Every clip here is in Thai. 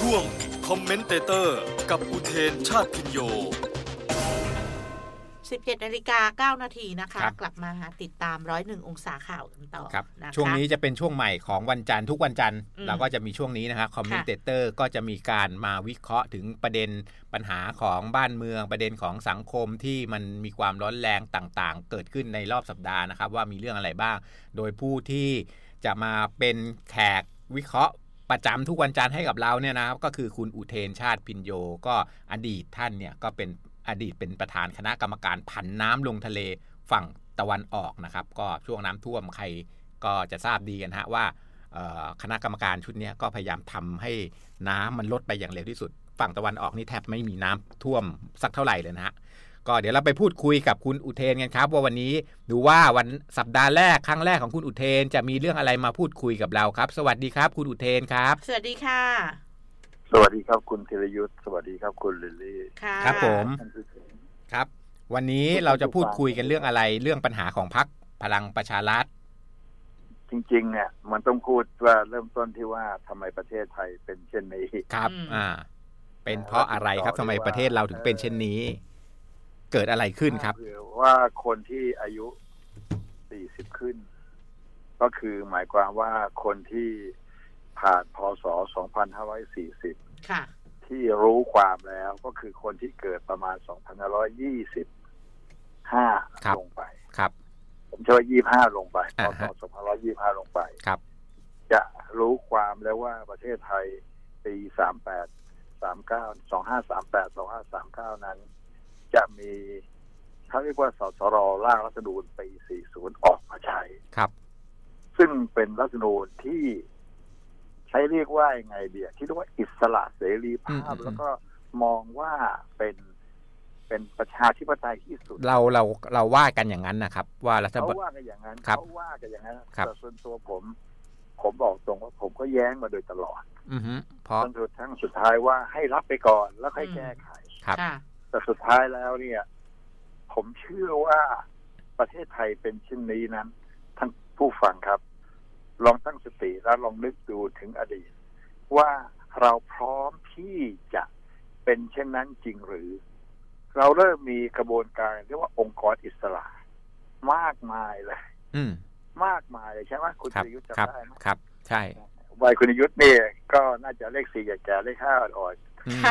ช่วงคอมเมนเตเตอร์กับอุเทนชาติพิญโย 17:09 น.นะคะกลับมาติดตาม101องศาข่าวกันต่อนะคะช่วงนี้จะเป็นช่วงใหม่ของวันจันทร์ทุกวันจันทร์เราก็จะมีช่วงนี้นะครับคอมเมนเตเตอร์ก็จะมีการมาวิเคราะห์ถึงประเด็นปัญหาของบ้านเมืองประเด็นของสังคมที่มันมีความร้อนแรงต่างๆเกิดขึ้นในรอบสัปดาห์นะครับว่ามีเรื่องอะไรบ้างโดยผู้ที่จะมาเป็นแขกวิเคราะห์ประจำทุกวันจันทร์ให้กับเราเนี่ยนะครับก็คือคุณอุเทนชาติพิญโยก็อดีตท่านเนี่ยก็เป็นประธานคณะกรรมการผันน้ำลงทะเลฝั่งตะวันออกนะครับก็ช่วงน้ำท่วมใครก็จะทราบดีกันฮะว่าคณะกรรมการชุดนี้ก็พยายามทำให้น้ำมันลดไปอย่างเร็วที่สุดฝั่งตะวันออกนี่แทบไม่มีน้ำท่วมสักเท่าไหร่เลยนะฮะก็เดี๋ยวเราไปพูดคุยกับคุณอุเทนกันครับว่าวันนี้ดูว่าวันสัปดาห์แรกครั้งแรกของคุณอุเทนจะมีเรื่องอะไรมาพูดคุยกับเราครับสวัสดีครับคุณอุเทนครับสวัสดีค่ะสวัสดีครับคุณธีรยุทธสวัสดีครับคุณลิลลี่ครับผมครับวันนี้เราจะพูดคุยกันเรื่องอะไรเรื่องปัญหาของพรรคพลังประชารัฐจริงๆเนี่ยมันต้องพูดว่าเริ่มต้นที่ว่าทำไมประเทศไทยเป็นเช่นนี้ครับเป็นเพราะอะไรครับทำไมประเทศเราถึงเป็นเช่นนี้เกิดอะไรขึ้นครับว่าคนที่อายุ40ขึ้นก็คือหมายความว่าคนที่ผ่านพ.ศ. 2540 ค่ะที่รู้ความแล้วก็คือคนที่เกิดประมาณ2525ลงไปครับผมเชื่อว่า25ลงไปพ.ศ. 2525ลงไปครับจะรู้ความแล้วว่าประเทศไทยปี38 39 2538 2539นั้นจะมีเขาเรียกว่าสสร.ร่างรัฐธรรมนูญปี40ออกมาใช้ครับซึ่งเป็นรัฐธรรมนูญที่ใช้เรียกว่ายังไงเดียที่เรียกว่าอิสระเสรีภาพแล้วก็มองว่าเป็นประชาธิปไตยที่สุดเราว่ากันอย่างนั้นนะครับว่ารัฐบาลเขาว่ากันอย่างนั้นแต่ส่วนตัวผมบอกตรงว่าผมก็แย้งมาโดยตลอดเพราะจนทั้งสุดท้ายว่าให้รับไปก่อนแล้วค่อยแก้ไขแต่สุดท้ายแล้วเนี่ยผมเชื่อว่าประเทศไทยเป็นเช่นนี้นั้นท่านผู้ฟังครับลองตั้งสติแล้วลองนึกดูถึงอดีตว่าเราพร้อมที่จะเป็นเช่นนั้นจริงหรือเราเริ่มมีกระบวนการเรียกว่าองค์กรอิสระมากมายเลยมากมายเลยใช่ไหมคุณธีรยุทธจำได้ไหมครับใช่วัยคุณธีรยุทธเนี่ยก็น่าจะเลข4แก่เลข5อ่อน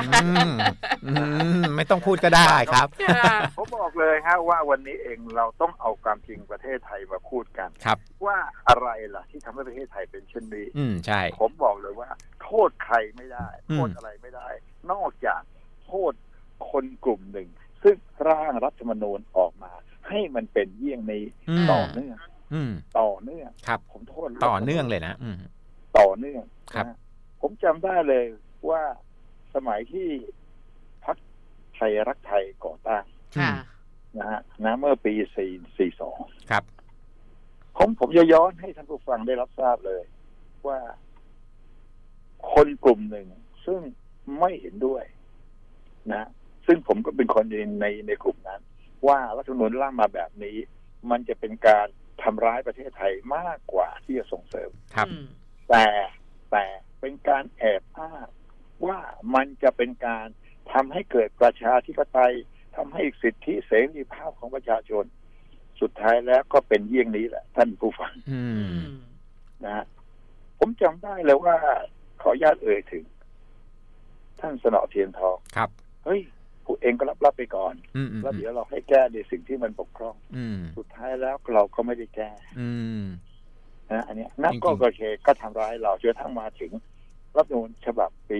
ไม่ต้องพูดก็ได้ครับผมบอกเลยฮะว่าวันนี้เองเราต้องเอาความจริงประเทศไทยมาพูดกันว่าอะไรล่ะที่ทำให้ประเทศไทยเป็นเช่นนี้ใช่ผมบอกเลยว่าโทษใครไม่ได้โทษอะไรไม่ได้นอกจากโทษคนกลุ่มหนึ่งซึ่งร่างรัฐธรรมนูญออกมาให้มันเป็นเยี่ยงนี้ต่อเนื่องครับผมโทษต่อเนื่องเลยนะต่อเนื่องครับผมจำได้เลยว่าสมัยที่พรรคไทยรักไทยก่อตั้งนะฮะเมื่อปี42 ครับผมจะย้อนให้ท่านผู้ฟังได้รับทราบเลยว่าคนกลุ่มหนึ่งซึ่งไม่เห็นด้วยนะซึ่งผมก็เป็นคนในกลุ่มนั้นว่ารัฐธรรมนูญร่างมาแบบนี้มันจะเป็นการทำร้ายประเทศไทยมากกว่าที่จะส่งเสริมครับแต่เป็นการแอบอ้างว่ามันจะเป็นการทำให้เกิดประชาธิปไตยทำให้สิทธิเสรีภาพของประชาชนสุดท้ายแล้วก็เป็นเยี่ยงนี้แหละท่านผู้ฟังนะผมจำได้เลยว่าขออนุญาตเอ่ยถึงท่านสนอเทียนทองครับเฮ้ยผู้เองก็รับไปก่อนแล้วเดี๋ยวเราให้แก้ในสิ่งที่มันบกพร่องสุดท้ายแล้วเราก็ไม่ได้แก้นะอันนี้นักก็เคก็ทำร้ายเราจนทั้งมาถึงรัฐธรรมนูญฉบับปี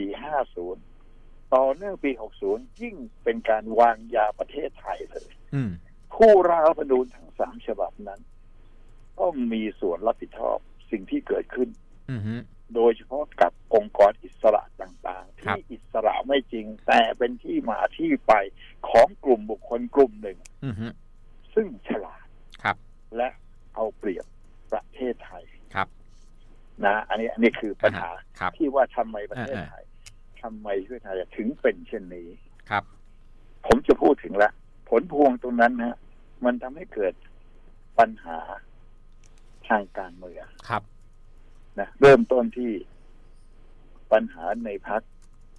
50ต่อเนื่องปี60ยิ่งเป็นการวางยาประเทศไทยเลยผู้ร่างรัฐธรรมนูญทั้ง3ฉบับนั้นต้องมีส่วนรับผิดชอบสิ่งที่เกิดขึ้นโดยเฉพาะกับองค์กรอิสระต่างๆที่อิสระไม่จริงแต่เป็นที่มาที่ไปของกลุ่มบุคคลกลุ่มหนึ่งซึ่งฉลาดและเอาเปรียบประเทศไทยนะอันนี้คือปัญหาที่ว่าทำไมประเทศไทยถึงเป็นเช่นนี้ครับผมจะพูดถึงละผลพวงตรงนั้นนะมันทำให้เกิดปัญหาทางการเมืองครับนะเริ่มต้นที่ปัญหาในพรรค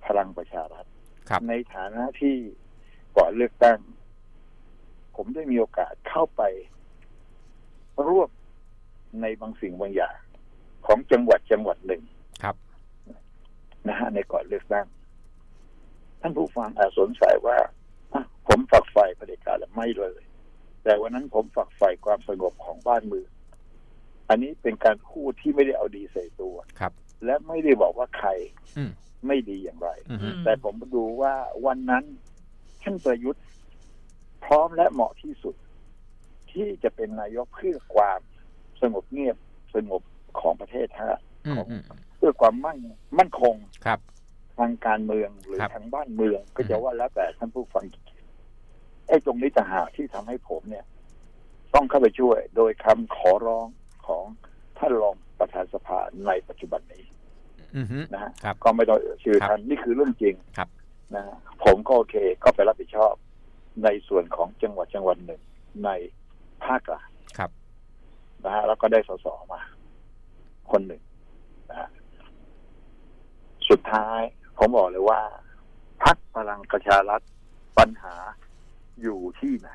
พลังประชารัฐในฐานะที่ก่อนเลือกตั้งผมได้มีโอกาสเข้าไปร่วมในบางสิ่งบางอย่างของจังหวัดหนึ่งครับนะฮะในก่อนเลือกตั้งท่านผู้ฟังอาจสงสัยว่าผมฝักใฝ่เผด็จการหรือไม่เลยแต่วันนั้นผมฝักใฝ่ความสงบของบ้านเมืองอันนี้เป็นการพูดที่ไม่ได้เอาดีใส่ตัวครับและไม่ได้บอกว่าใครไม่ดีอย่างไรแต่ผมดูว่าวันนั้นท่านประยุทธ์พร้อมและเหมาะที่สุดที่จะเป็นนายกเพื่อความสงบเงียบสงบของประเทศเพื่อความมั่นคงทางการเมืองหรือทางบ้านเมืองก็จะว่าแล้วแต่ท่านผู้ฟังไอ้ตรงนี้ต่างหากที่ทำให้ผมเนี่ยต้องเข้าไปช่วยโดยคำขอร้องของท่านรองประธานสภาในปัจจุบันนี้นะฮะก็ไม่ต้องชื่อท่านนี่คือเรื่องจริงนะผมก็โอเคก็ไปรับผิดชอบในส่วนของจังหวัดหนึ่งในภาคกลางนะฮะแล้วก็ได้สสมาคนหนึ่งนะฮะสุดท้ายผมบอกเลยว่าพรรคพลังประชารัฐปัญหาอยู่ที่ไหน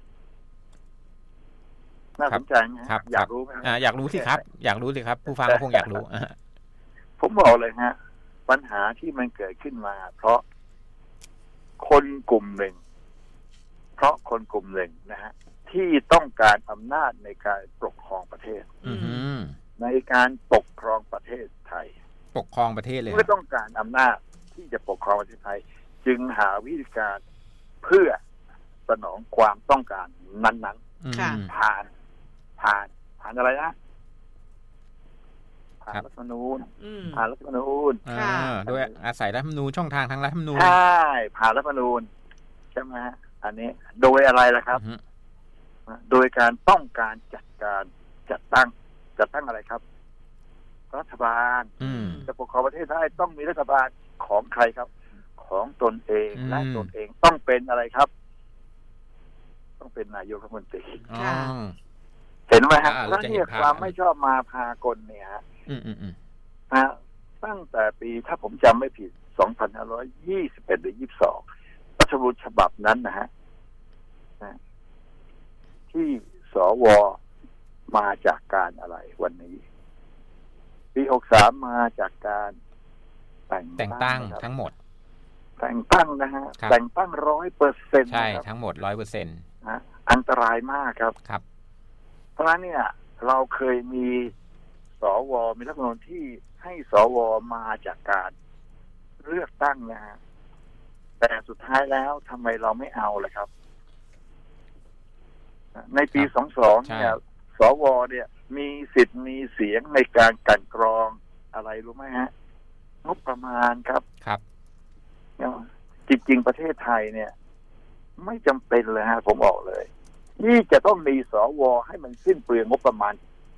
น่าสนใจนะครับอยากรู้ไหมอยากรู้สิครับอยากรู้สิครับผู้ฟังก็คงอยากรู้ผมบอกเลยฮะปัญหาที่มันเกิดขึ้นมาเพราะคนกลุ่มหนึ่งนะฮะที่ต้องการอำนาจในการปกครองประเทศในการปกครองประเทศไทยปกครองประเทศเลยเมื่อต้องการอำนาจที่จะปกครองประเทศไทยจึงหาวิธีการเพื่อสนองความต้องการนั้นๆผ่านอะไรนะผ่านรัฐธรรมนูญโดยอาศัยรัฐธรรมนูญช่องทางทางรัฐธรรมนูญใช่ผ่านรัฐธรรมนูญใช่ไหมฮะอันนี้โดยอะไรล่ะครับโดยการต้องการจัดตั้งอะไรครับรัฐบาลจะปกครองประเทศได้ต้องมีรัฐบาลของใครครับของตนเองและตนเองต้องเป็นอะไรครับต้องเป็นนายกรัฐมนตรีเห็นไหมฮะแล้วเนี่ยความไม่ชอบมาพากลเนี่ยฮะตั้งแต่ปีถ้าผมจำไม่ผิด2521หรือ22รัฐธรรมนูญฉบับนั้นนะฮะที่สวมาจากการอะไรวันนี้ปี63มาจากการแต่งตั้งทั้งหมดแต่งตั้งนะฮะแต่งตั้ง 100% ใช่ทั้งหมด 100% นะอันตรายมากครับเพราะฉะนั้นเนี่ยเราเคยมีสวมีรัฐธรรมนูญที่ให้สวมาจากการเลือกตั้งนะฮะแต่สุดท้ายแล้วทำไมเราไม่เอาล่ะครับในปี22เนี่ยสวเนี่ยมีสิทธิ์มีเสียงในการกลั่นกรองอะไรรู้ไหมฮะงบประมาณครับจริงๆประเทศไทยเนี่ยไม่จำเป็นเลยฮะผมบอกเลยที่จะต้องมีสวให้มันสิ้นเปลืองงบประมาณ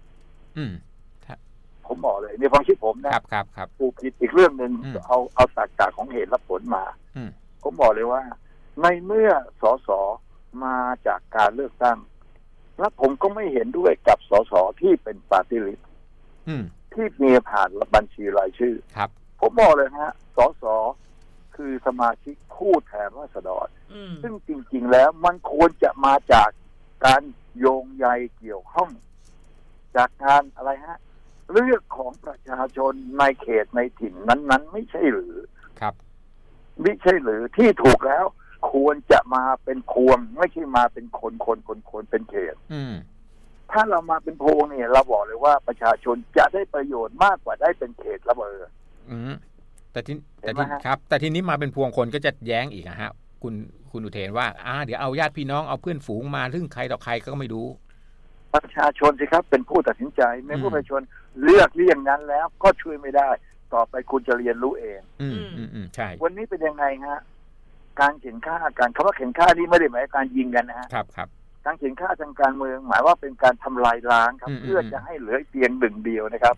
ผมบอกเลยในความคิดผมนะครับผูกผิดอีกเรื่องนึงเอาตรรกะของเหตุและผลมาผมบอกเลยว่าในเมื่อสสมาจากการเลือกตั้งแล้วผมก็ไม่เห็นด้วยกับสสที่เป็นปาร์ตี้ลิสต์ที่มีผ่านบัญชีรายชื่อผมบอกเลยฮะสสคือสมาชิกผู้แทนราษฎรซึ่งจริงๆแล้วมันควรจะมาจากการโยงใยเกี่ยวข้องจากการอะไรฮะเลือกของประชาชนในเขตในถิ่นนั้นๆไม่ใช่หรือไม่ใช่หรือที่ถูกแล้วควรจะมาเป็นพวงไม่ใช่มาเป็นคนเป็นเขตถ้าเรามาเป็นพวงเนี่ยเราบอกเลยว่าประชาชนจะได้ประโยชน์มากกว่าได้เป็นเขตละเบอแต่ทีนี้มาเป็นพวงคนก็จะแย้งอีกนะฮะคุณอุเทนว่าเดี๋ยวเอาญาติพี่น้องเอาเพื่อนฝูงมาซึ่งใครต่อใครก็ไม่รู้ประชาชนสิครับเป็นผู้ตัดสินใจไม่ผู้ประชาชนเลือกเรื่องนั้นแล้วก็ช่วยไม่ได้ต่อไปคุณจะเรียนรู้เองใช่วันนี้เป็นยังไงฮะการเข็นฆ่าการคำว่าเข็นฆ่านี่ไม่ได้หมายการยิงกันนะฮะครับการเข็นฆ่าทางการเมืองหมายว่าเป็นการทำลายล้างครับเพื่อจะให้เหลือเพียงหนึ่งเดียวนะครับ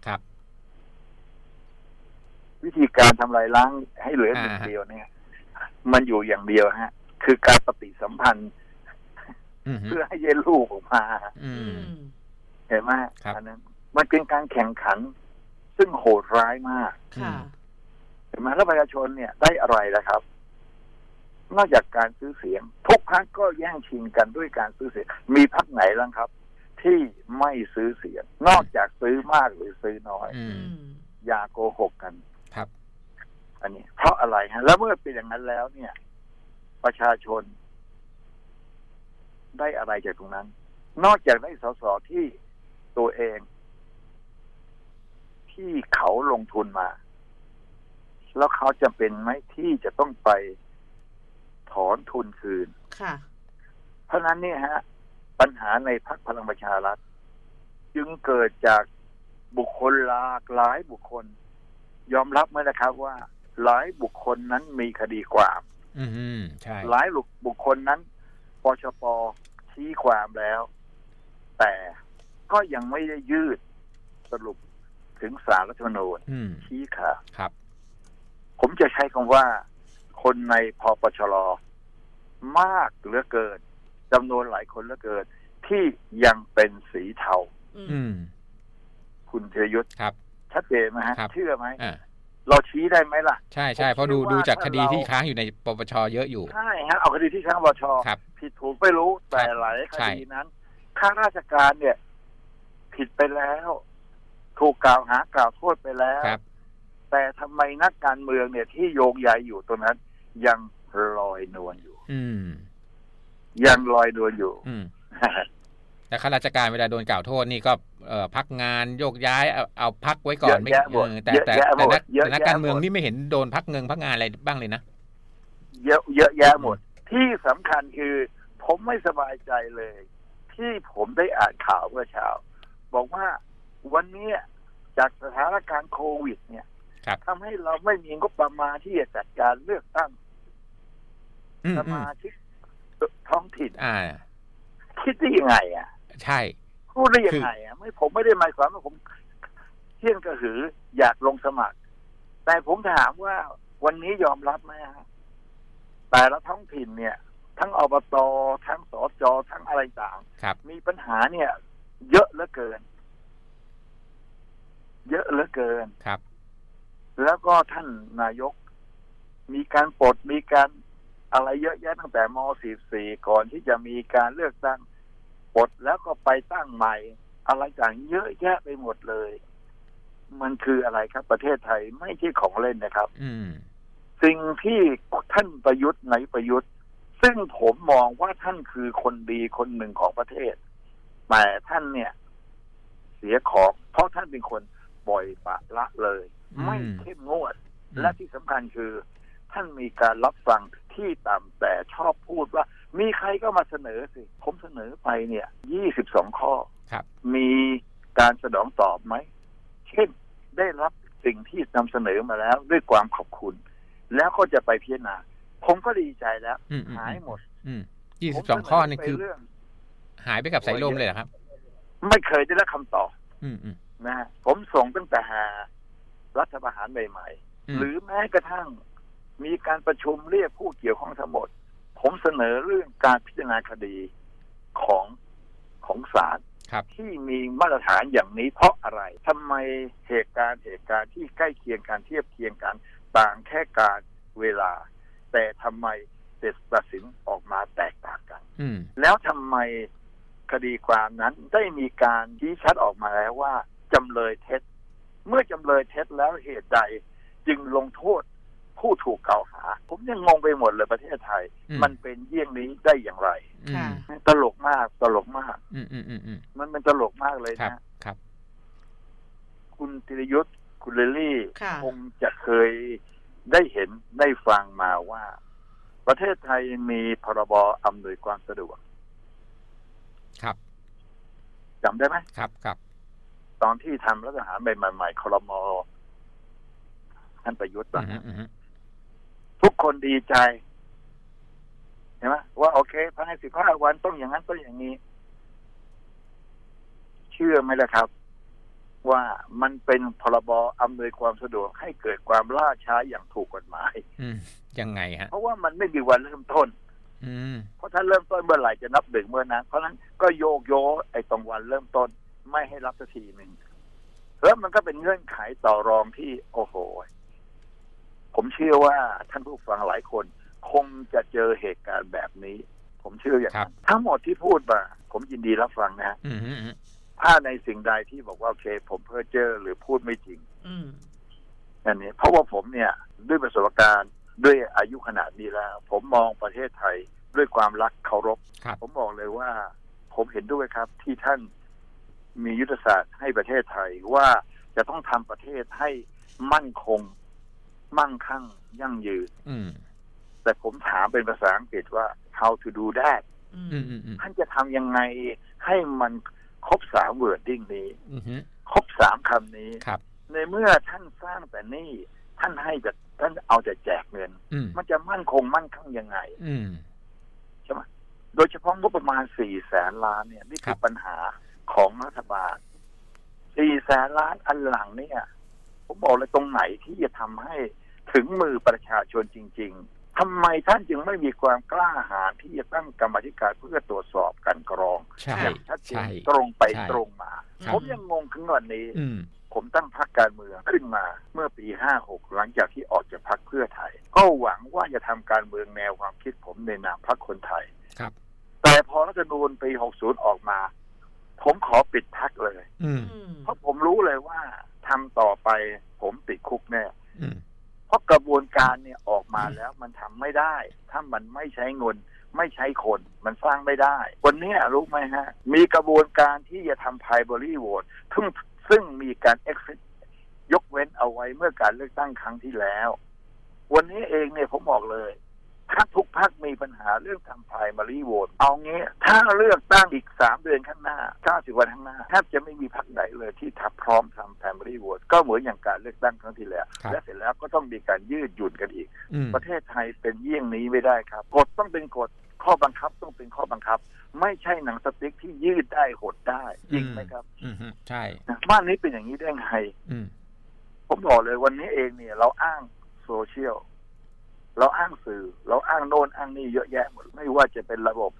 วิธีการทำลายล้างให้เหลือหนึ่งเดียวเนี่ยมันอยู่อย่างเดียวฮะคือการปฏิสัมพันธ์เพื่อให้เย็นลูกออกมาเห็นไหมอันนั้นมันเป็นการแข่งขันซึ่งโหดร้ายมากเห็นไหมแล้วประชาชนเนี่ยได้อะไรนะครับนอกจากการซื้อเสียงทุกพรรคก็แย่งชิงกันด้วยการซื้อเสียงมีพรรคไหนล่ะครับที่ไม่ซื้อเสียงนอกจากซื้อมากหรือซื้อน้อยอย่าโกหกกันครับอันนี้เพราะอะไรฮะแล้วเมื่อเป็นอย่างนั้นแล้วเนี่ยประชาชนได้อะไรจากตรงนั้นนอกจากได้สสที่ตัวเองที่เขาลงทุนมาแล้วเขาจะเป็นไหมที่จะต้องไปถอนทุนคืนค่ะเพราะนั้นเนี่ยฮะปัญหาในพรรคพลังประชารัฐจึงเกิดจากบุคคลหลากหลายบุคคลยอมรับไหมนะครับว่าหลายบุคคลนั้นมีคดีความใช่หลายบุคคลนั้นปชป.ชี้ความแล้วแต่ก็ยังไม่ได้ยืดสรุปถึงศาลรัฐธรรมนูญชี้ขาดครับผมจะใช้คำว่าคนในพปชรมากเหลือเกินจำนวนหลายคนเหลือเกินที่ยังเป็นสีเทาคุณธีรยุทธครับชัดเจนไหมฮะเชื่อไหมเราชี้ได้ไหมล่ะใช่ใช่เพราะดูจากคดีที่ค้างอยู่ในปปชเยอะอยู่ใช่ฮะเอาคดีที่ค้างปปชผิดถูกไม่รู้แต่หลายคดีนั้นข้าราชการเนี่ยผิดไปแล้วถูกกล่าวหากล่าวโทษไปแล้วแต่ทำไมนักการเมืองเนี่ยที่โยงใยอยู่ตรงนั้นยังลอยนวลอยู่ยังลอยนวลอยู่แต่ข้าราชการเวลาโดนกล่าวโทษนี่ก็พักงานโยกย้ายเอาพักไว้ก่อนไม่แต่นักการเมืองนี่ไม่เห็นโดนพักงานอะไรบ้างเลยนะเยอะแยะหมดที่สำคัญคือผมไม่สบายใจเลยที่ผมได้อ่านข่าวเมื่อเช้าบอกว่าวันนี้จากสถานการณ์โควิดเนี่ยทำให้เราไม่มีงบประมาณที่จะจัดการเลือกตั้งสมาชิกท้องถิ่นคิดได้ยังไงอ่ะใช่พูดได้ยังไงอ่ะผมไม่ได้หมายความว่าผมเที่ยงกระหืออยากลงสมัครแต่ผมถามว่าวันนี้ยอมรับไหมฮะแต่ละท้องถิ่นเนี่ยทั้งอบต.ทั้งสจ.ทั้งอะไรต่างมีปัญหาเนี่ยเยอะเหลือเกินครับแล้วก็ท่านนายกมีการปลดมีการอะไรเยอะแยะตั้งแต่ม.44ก่อนที่จะมีการเลือกตั้งปลดแล้วก็ไปตั้งใหม่อะไรต่างเยอะแยะไปหมดเลยมันคืออะไรครับประเทศไทยไม่ใช่ของเล่นนะครับสิ่งที่ท่านประยุทธ์ในประยุทธ์ซึ่งผมมองว่าท่านคือคนดีคนหนึ่งของประเทศแต่ท่านเนี่ยเสียของเพราะท่านเป็นคนปล่อยปละละเลยไม่เข้มงวดและที่สำคัญคือท่านมีการรับฟังที่ต่ำแต่ชอบพูดว่ามีใครก็มาเสนอสิผมเสนอไปเนี่ย22ข้อมีการสนองตอบไหมเช่นได้รับสิ่งที่นำเสนอมาแล้วด้วยความขอบคุณแล้วก็จะไปพิจารณาผมก็ดีใจแล้วหายหมด 22ข้อนี่คือหายไปกับสายลมเลยเหรอครับไม่เคยได้รับคำตอบนะผมส่งตั้งแต่รัฐประหารใหม่ๆหรือแม้กระทั่งมีการประชุมเรียกผู้เกี่ยวข้องทั้งหมดผมเสนอเรื่องการพิจารณาคดีของศาลที่มีมาตรฐานอย่างนี้เพราะอะไรทำไมเหตุการณ์ที่ใกล้เคียงกันเทียบเคียงกันต่างแค่การเวลาแต่ทำไมตัดสินออกมาแตกต่างกันแล้วทำไมคดีความนั้นได้มีการชี้ชัดออกมาแล้วว่าจำเลยเท็จเมื่อจำเลยเท็จแล้วเหตุใดจึงลงโทษผู้ถูกกล่าวหาผมยังงงไปหมดเลยประเทศไทยมันเป็นเยี่ยงนี้ได้อย่างไรตลกมากมันเป็นตลกมากเลยนะครับคุณธีรยุทธคุณลิลลี่คงจะเคยได้เห็นได้ฟังมาว่าประเทศไทยมีพรบอำนวยความสะดวกครับจำได้ไหมครับตอนที่ทำรัฐประหารใหม่ๆครม.ท่านประยุทธ์ทุกคนดีใจเห็นไหมว่าโอเคภายใน15 วันต้องอย่างนั้นต้องอย่างนี้เชื่อไหมล่ะครับว่ามันเป็นพรบอำนวยความสะดวกให้เกิดความล่าช้าอย่างถูกกฎหมายยังไงฮะเพราะว่ามันไม่มีวันเริ่มต้นเพราะถ้าเริ่มต้นเมื่อไหร่จะนับหนึ่งเมื่อนั้นเพราะนั้นก็โยกไอ้ตรงวันเริ่มต้นไม่ให้รับสักทีหนึ่งแล้วมันก็เป็นเงื่อนไขต่อรองที่โอ้โหผมเชื่อว่าท่านผู้ฟังหลายคนคงจะเจอเหตุการณ์แบบนี้ผมเชื่ออย่างนั้นทั้งหมดที่พูดมาผมยินดีรับฟังนะถ้าในสิ่งใดที่บอกว่าโอเคผมเพ้อเจ้อหรือพูดไม่จริงอันนี้เพราะว่าผมเนี่ยด้วยประสบการณ์ด้วยอายุขนาดนี้แล้วผมมองประเทศไทยด้วยความรักเคารพผมบอกเลยว่าผมเห็นด้วยครับที่ท่านมียุทธศาสตร์ให้ประเทศไทยว่าจะต้องทำประเทศให้มั่นคงมั่งคั่งยั่งยืนแต่ผมถามเป็นภาษาอังกฤษว่า how to do that ท่านจะทำยังไงให้มันครบ3 wording นี้ครบ3 คำนี้ในเมื่อท่านสร้างแต่นี่ท่านให้แต่ท่านเอาแต่แจกเงินมันจะมั่นคงมั่นคั่งยังไงใช่ไหมโดยเฉพาะงบประมาณ400,000 ล้านเนี่ยนี่คือปัญหาของรัฐบาล400,000 ล้านอันหลังเนี่ยผมบอกเลยตรงไหนที่จะทำให้ถึงมือประชาชนจริงๆทำไมท่านจึงไม่มีความกล้าหาญที่จะตั้งกรรมาธิการเพื่อตรวจสอบกันกรองอย่างชัดเจนตรงไปตรงมาผมยังงงถึงวันนี้ผมตั้งพรรคการเมืองขึ้นมาเมื่อปี56หลังจากที่ออกจากพรรคเพื่อไทยก็หวังว่าจะทำการเมืองแนวความคิดผมในนามพรรคคนไทยแต่พอรัฐธรรมนูญปี60ออกมาผมขอปิดพรรคเลยเพราะผมรู้เลยว่าทำต่อไปผมติดคุกแน่เพราะกระบวนการเนี่ยออกมาแล้วมันทำไม่ได้ถ้ามันไม่ใช้เงินไม่ใช้คนมันสร้างไม่ได้วันนี้รู้ไหมฮะมีกระบวนการที่จะทำ primary vote ซึ่งมีการ exit ยกเว้นเอาไว้เมื่อการเลือกตั้งครั้งที่แล้ววันนี้เองเนี่ยผมบอกเลยถ้าทุกพรรคมีปัญหาเรื่องทำ primary vote เอางี้ถ้าเลือกตั้งอีก3 เดือนข้างหน้า90 วันข้างหน้าแทบจะไม่มีพรรคไหนเลยที่พร้อมทำ primary vote ก็เหมือนอย่างการเลือกตั้งครั้งที่แล้วและเสร็จแล้วก็ต้องมีการยืดหยุ่นกันอีกประเทศไทยเป็นเยี่ยงนี้ไม่ได้ครับกฎต้องเป็นกฎข้อบังคับต้องเป็นข้อบังคับไม่ใช่หนังสติ๊กที่ยืดได้หดได้จริงไหมครับใช่บ้านนี้เป็นอย่างนี้ได้ไงผมบอกเลยวันนี้เองเนี่ยเราอ้างโซเชียลเราอ้างสื่อเราอ้างโน่นอ้างนี่เยอะแยะหมดไม่ว่าจะเป็นระบบ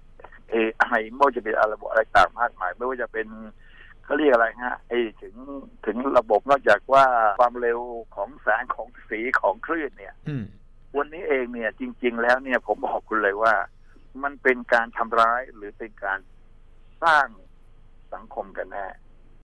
AI ไม่ว่าจะเป็นระบบอะไรต่างมากมายไม่ว่าจะเป็นเขาเรียกอะไรฮะถึงระบบนอกจากว่าความเร็วของแสงของสีของคลื่นเนี่ยวันนี้เองเนี่ยจริงๆแล้วเนี่ยผมบอกคุณเลยว่ามันเป็นการทำร้ายหรือเป็นการสร้างสังคมกันแน่